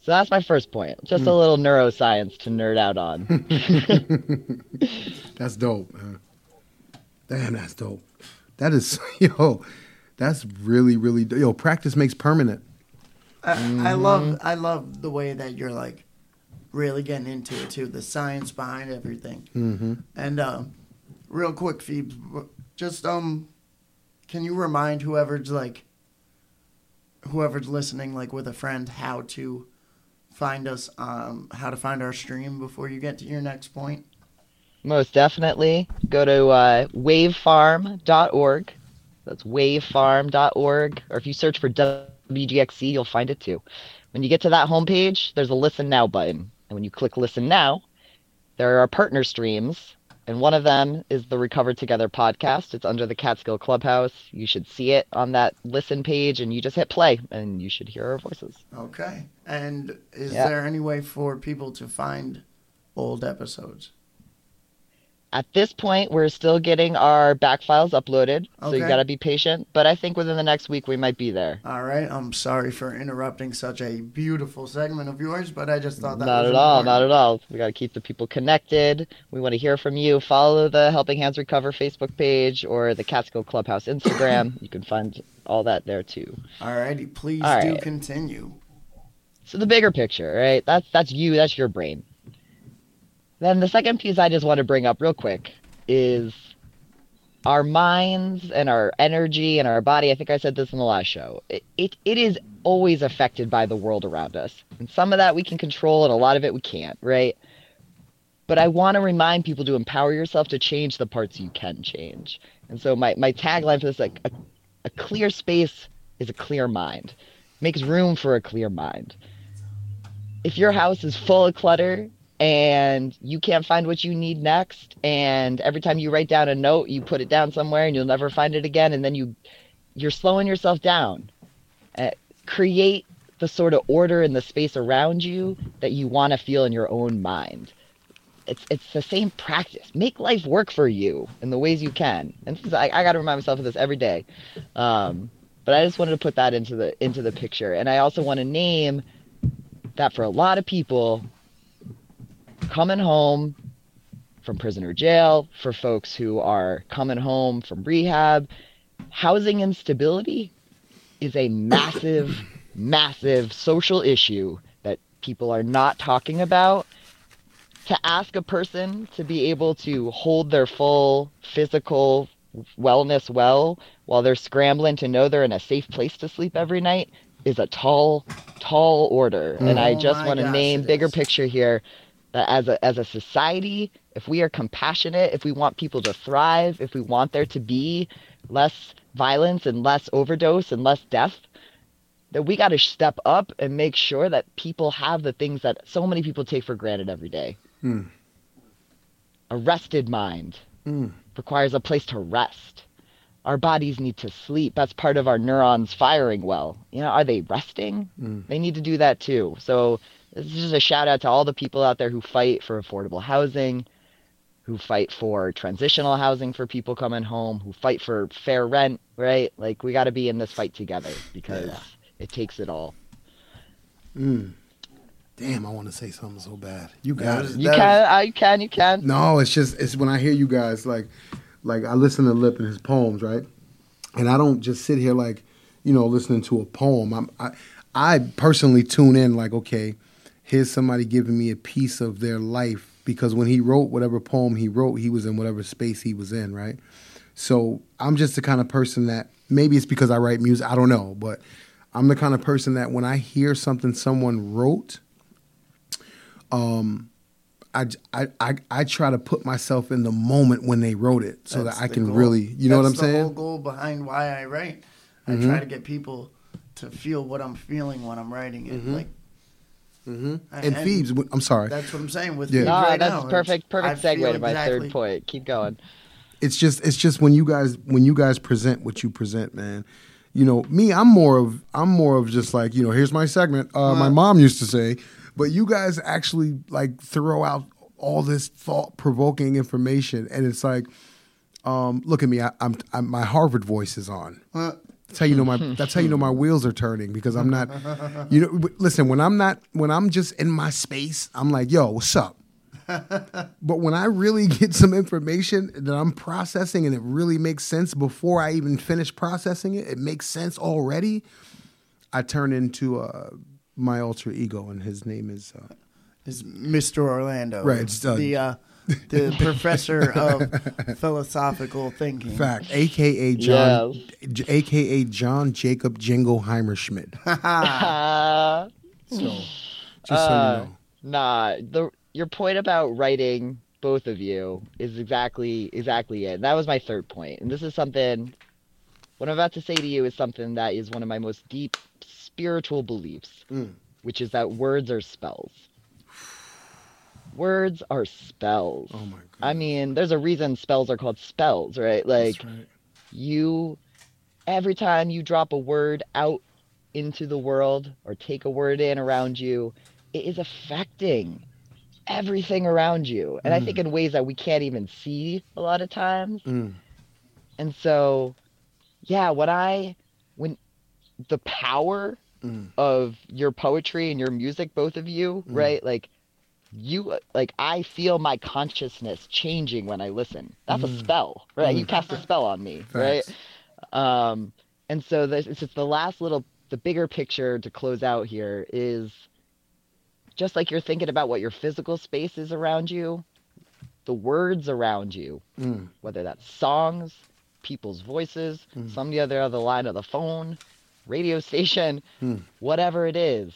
So that's my first point. Just a little neuroscience to nerd out on. That's dope, man. Damn, that's dope. That is, yo, that's really, really, yo, practice makes permanent. I love the way that you're like really getting into it too, the science behind everything. Mm-hmm. And real quick, Phoebes, just can you remind whoever's listening, like with a friend, how to find us, how to find our stream before you get to your next point? Most definitely. Go to wavefarm.org. That's wavefarm.org. Or if you search for WGXC, you'll find it too. When you get to that homepage, there's a Listen Now button. And when you click Listen Now, there are partner streams. And one of them is the Recover Together podcast. It's under the Catskill Clubhouse. You should see it on that listen page, and you just hit play, and you should hear our voices. Okay. And is there any way for people to find old episodes? At this point, we're still getting our back files uploaded, so you Okay. got to be patient. But I think within the next week, we might be there. All right. I'm sorry for interrupting such a beautiful segment of yours, but I just thought that Not was at all, important. not at all. We got to keep the people connected. We want to hear from you. Follow the Helping Hands Recover Facebook page or the Catskill Clubhouse Instagram. You can find all that there too. All righty. Please All do right. continue. So the bigger picture, right? That's you. That's your brain. Then the second piece I just want to bring up real quick is our minds and our energy and our body. I think I said this in the last show. It is always affected by the world around us. And some of that we can control and a lot of it we can't, right? But I want to remind people to empower yourself to change the parts you can change. And so my tagline for this, like a clear space is a clear mind. Makes room for a clear mind. If your house is full of clutter and you can't find what you need next, and every time you write down a note, you put it down somewhere and you'll never find it again, and then you're slowing yourself down. Create the sort of order in the space around you that you want to feel in your own mind. It's the same practice. Make life work for you in the ways you can. And I got to remind myself of this every day. But I just wanted to put that into the picture. And I also want to name that for a lot of people, coming home from prison or jail, for folks who are coming home from rehab, housing instability is a massive, massive social issue that people are not talking about. To ask a person to be able to hold their full physical wellness well while they're scrambling to know they're in a safe place to sleep every night is a tall order. And I just my want to gosh, name it bigger is. picture here that as a society, if we are compassionate, if we want people to thrive, if we want there to be less violence and less overdose and less death, that we got to step up and make sure that people have the things that so many people take for granted every day. A rested mind requires a place to rest. Our bodies need to sleep. That's part of our neurons firing well. You know, are they resting? They need to do that too. So this is just a shout out to all the people out there who fight for affordable housing, who fight for transitional housing for people coming home, who fight for fair rent, right? Like, we got to be in this fight together because it takes it all. Damn, I want to say something so bad. You got it. You can. No, it's when I hear you guys, like I listen to Lip and his poems, right? And I don't just sit here like, listening to a poem. I personally tune in like, okay, here's somebody giving me a piece of their life, because when he wrote whatever poem he wrote, he was in whatever space he was in, right? So I'm just the kind of person that, maybe it's because I write music, I don't know, but I'm the kind of person that when I hear something someone wrote, I try to put myself in the moment when they wrote it so That's that I the can goal. really, you know what I'm That's the whole saying? goal behind why I write. I try to get people to feel what I'm feeling when I'm writing it. Like, And Phoebes, I'm sorry. that's what I'm saying with Yeah. Phoebes No, right that's now. perfect I segue feel to my exactly- third point. Keep going. It's just when you guys present what you present, man. Me, I'm more of just like, here's my segment. My mom used to say, but you guys actually like throw out all this thought-provoking information, and it's like, look at me, I'm my Harvard voice is on. That's how you know my wheels are turning, because I'm not, listen, when I'm just in my space, I'm like, yo, what's up? But when I really get some information that I'm processing and it really makes sense before I even finish processing it, it makes sense already, I turn into my alter ego, and his name is Mr. Orlando. Right, it's the professor of philosophical thinking. Fact, a.k.a. John, a.k.a. John Jacob Jingleheimer Schmidt. So, just so you know. Your point about writing, both of you, is exactly it. And that was my third point. And this is something, what I'm about to say to you is something that is one of my most deep spiritual beliefs, which is that words are spells. Words are spells. Oh my God. I mean, there's a reason spells are called spells, right? Like, That's right. Every time you drop a word out into the world or take a word in around you, it is affecting everything around you. And I think in ways that we can't even see a lot of times. And so, yeah, when the power of your poetry and your music, both of you, right? Like, I feel my consciousness changing when I listen. That's a spell, right? You cast a spell on me, right? And so it's just the bigger picture to close out here is just like you're thinking about what your physical space is around you, the words around you, whether that's songs, people's voices, somebody on the other line of the phone, radio station, whatever it is,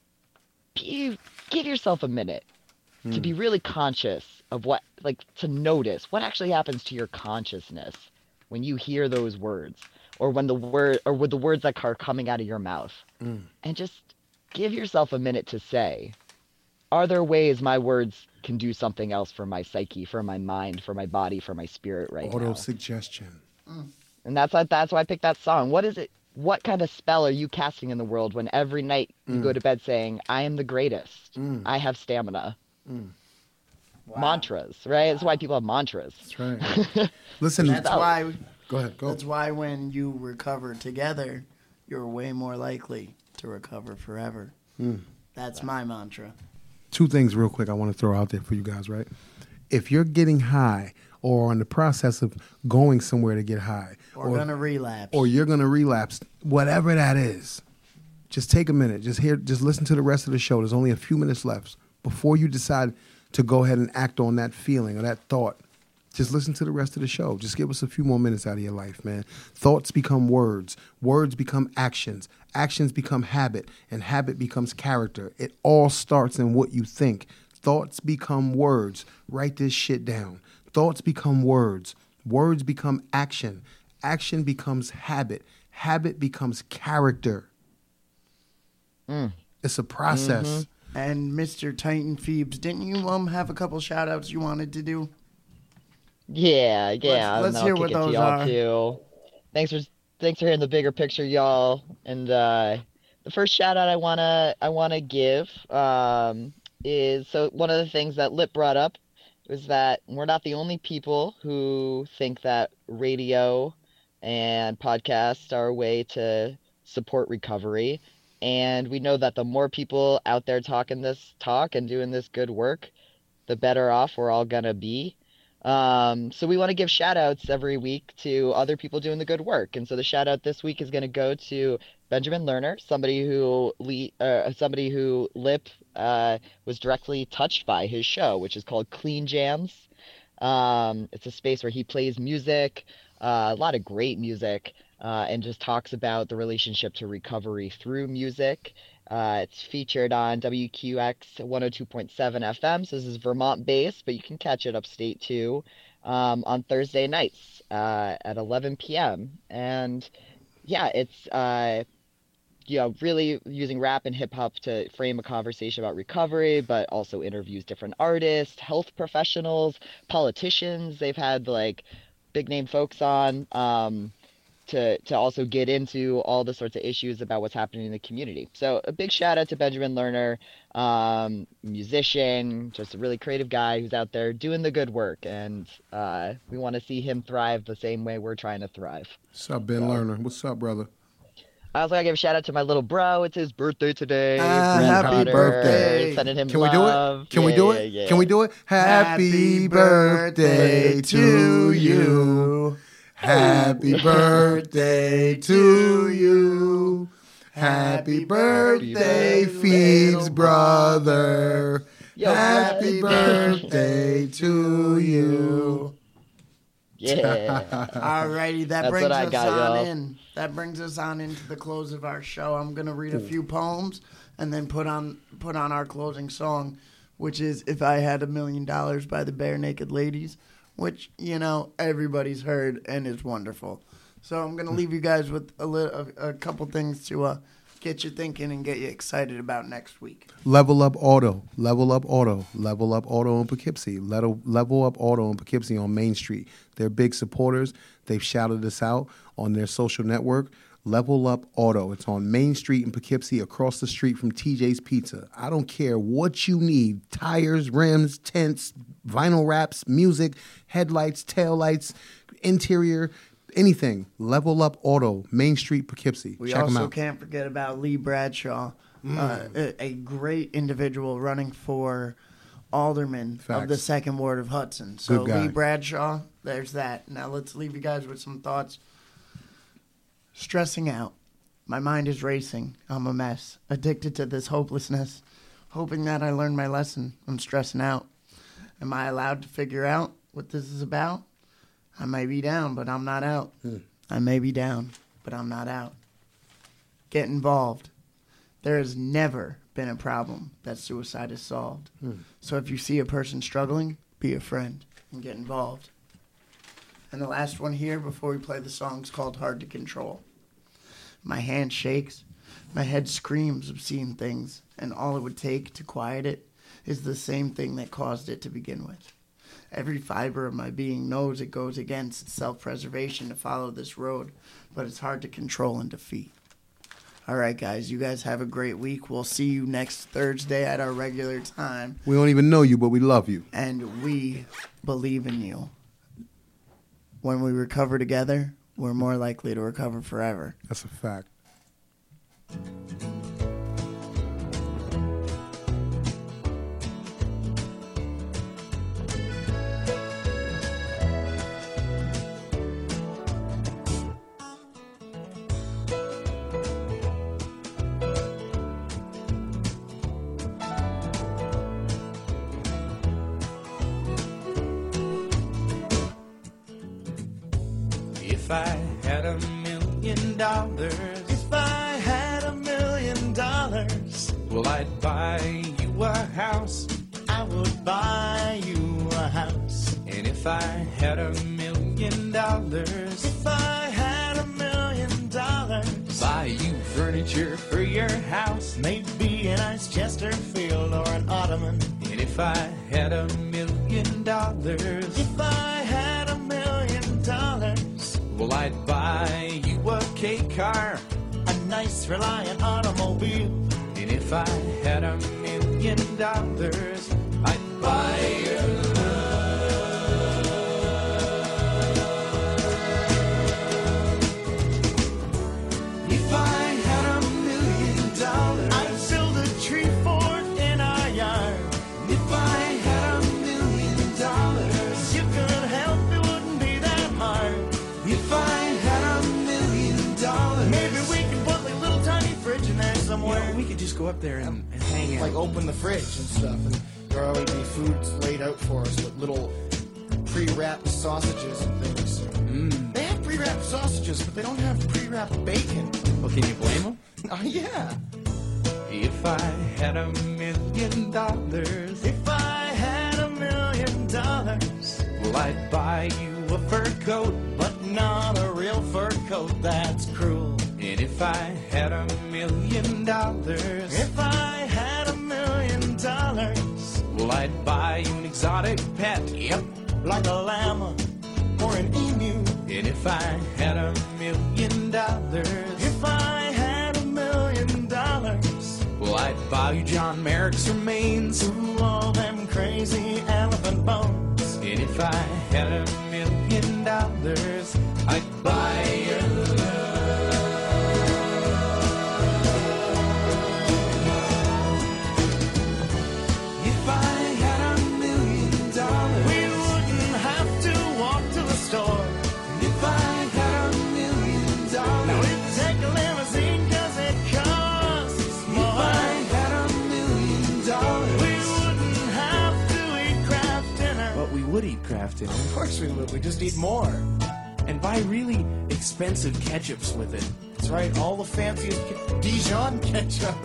give yourself a minute to be really conscious of to notice what actually happens to your consciousness when you hear those words, or with the words that are coming out of your mouth, and just give yourself a minute to say, are there ways my words can do something else for my psyche, for my mind, for my body, for my spirit right now? Auto-suggestion. And that's why I picked that song. What is it? What kind of spell are you casting in the world when every night you go to bed saying, I am the greatest, I have stamina? Wow. Mantras, right? That's why people have mantras. That's right. Listen, That's why. Go ahead. Go. That's why when you recover together, you're way more likely to recover forever. That's my mantra. Two things real quick I want to throw out there for you guys, right? If you're getting high or in the process of going somewhere to get high, or going to relapse, or you're going to relapse, whatever that is, just take a minute. Just listen to the rest of the show. There's only a few minutes left before you decide to go ahead and act on that feeling or that thought. Just listen to the rest of the show. Just give us a few more minutes out of your life, man. Thoughts become words. Words become actions. Actions become habit. And habit becomes character. It all starts in what you think. Thoughts become words. Write this shit down. Thoughts become words. Words become action. Action becomes habit. Habit becomes character. It's a process. And Mr. Titan Phoebes, didn't you have a couple shout outs you wanted to do? Yeah. Let's hear what those are. Too. Thanks for hearing the bigger picture, y'all. And the first shout out I wanna give is, so one of the things that Lip brought up was that we're not the only people who think that radio and podcasts are a way to support recovery. And we know that the more people out there talking this talk and doing this good work, the better off we're all going to be. So we want to give shout outs every week to other people doing the good work. And so the shout out this week is going to go to Benjamin Lerner, somebody who Lip was directly touched by his show, which is called Clean Jams. It's a space where he plays music, a lot of great music, and just talks about the relationship to recovery through music. It's featured on WQX 102.7 FM. So this is Vermont based, but you can catch it upstate too, on Thursday nights at 11 p.m. And yeah, it's really using rap and hip hop to frame a conversation about recovery, but also interviews different artists, health professionals, politicians. They've had like big name folks on to also get into all the sorts of issues about what's happening in the community. So a big shout out to Benjamin Lerner, musician, just a really creative guy who's out there doing the good work. And we want to see him thrive the same way we're trying to thrive. What's up, Ben Lerner? What's up, brother? I also gotta give a shout out to my little bro. It's his birthday today. Happy Granddaughter. birthday. Sending him Can we do love. it? Can we do it? Yeah. Can we do it? Happy birthday to you. Happy birthday to you. Happy birthday, Phoebe's brother. Yo, Happy birthday to you. Yeah. Alrighty, that That's brings what I us got, on y'all. in. That brings us on into the close of our show. I'm gonna read a few poems and then put on our closing song, which is "If I Had $1 Million" by the Bare Naked Ladies, which everybody's heard and is wonderful. So I'm gonna leave you guys with a couple things to get you thinking and get you excited about next week. Level Up Auto, Level Up Auto, Level Up Auto in Poughkeepsie, Level Up Auto in Poughkeepsie on Main Street. They're big supporters. They've shouted us out on their social network. Level Up Auto. It's on Main Street in Poughkeepsie, across the street from TJ's Pizza. I don't care what you need: tires, rims, tents, vinyl wraps, music, headlights, taillights, interior, anything. Level Up Auto, Main Street, Poughkeepsie. We Check them also out. can't forget about Lee Bradshaw, a great individual running for alderman of the Facts. 2nd Ward of Hudson. So Good guy. Lee Bradshaw, there's that. Now let's leave you guys with some thoughts. Stressing out. My mind is racing. I'm a mess. Addicted to this hopelessness. Hoping that I learn my lesson. I'm stressing out. Am I allowed to figure out what this is about? I may be down, but I'm not out. I may be down, but I'm not out. Get involved. There has never been a problem that suicide has solved. So if you see a person struggling, be a friend and get involved. And the last one here before we play the song is called Hard to Control. My hand shakes. My head screams obscene things. And all it would take to quiet it is the same thing that caused it to begin with. Every fiber of my being knows it goes against self-preservation to follow this road, but it's hard to control and defeat. All right, guys, you guys have a great week. We'll see you next Thursday at our regular time, We don't even know you, but we love you. and we believe in you. When we recover together, we're more likely to recover forever. That's a fact. If I had $1 million, if I had $1 million, well, I'd buy you a house. I would buy you a house. And if I had $1 million, if I had $1 million, buy you furniture for your house. Maybe a nice Chesterfield or an ottoman. And if I had $1 million, if I had $1 million, well, I'd buy you a K car, a nice reliant automobile. And if I had $1 million, I'd buy you love. If I had $1 million, I'd build a tree fort in our yard. If I had $1 million, you could help, it wouldn't be that hard. If I had $1 million, maybe we could put a little tiny fridge in there somewhere. We could just go up there and hang out. Like open the fridge and stuff, and there would be food laid out for us with little pre-wrapped sausages and things. They have pre-wrapped sausages, but they don't have pre-wrapped bacon. Well, can you blame them? Oh yeah. If I had $1 million, if I had $1 million, well, I'd buy you a fur coat, but not a real fur coat, that's cruel. And if I had $1 million, if I had $1 million, well, I'd buy you an exotic pet, yep, like a llama or an emu. And if I had $1 million, if I had $1 million, well, I'd buy you John Merrick's remains, ooh, all them crazy elephant bones. And if I had $1 million, I'd buy your love. afternoon. Of course we would. We just eat more. And buy really expensive ketchups with it. That's right. All the fanciest Dijon ketchup.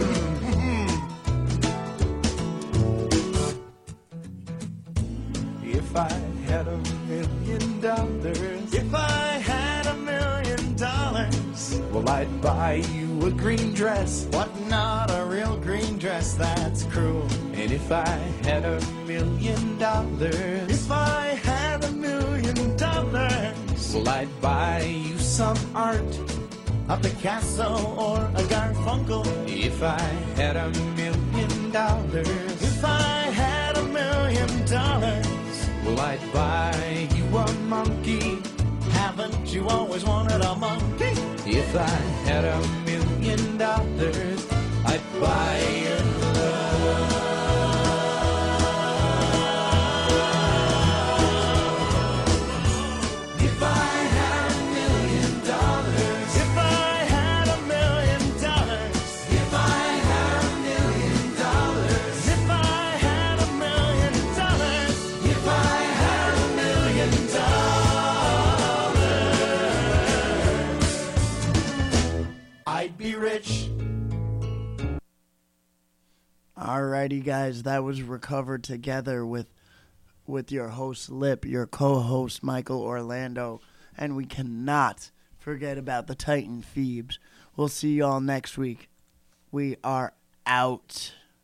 If I had $1 million, If I had $1 million, well, I'd buy you a green dress. What, not a real green dress? That's cruel. And if I had $1 million, if I had $1 million, well, I'd buy you some art. A Picasso or a Garfunkel. If I had $1 million, If I had $1 million, well, I'd buy you a monkey. haven't you always wanted a monkey? If I had $1 million, I'd buy your love. If I had $1 million, If I had $1 million, if I had $1 million, if I had $1 million, if I had $1 million, I'd be rich. Alrighty, guys, that was Recover Together with your host Lip, your co-host Michael Orlando, and we cannot forget about the Titan Phoebes. We'll see y'all next week. We are out.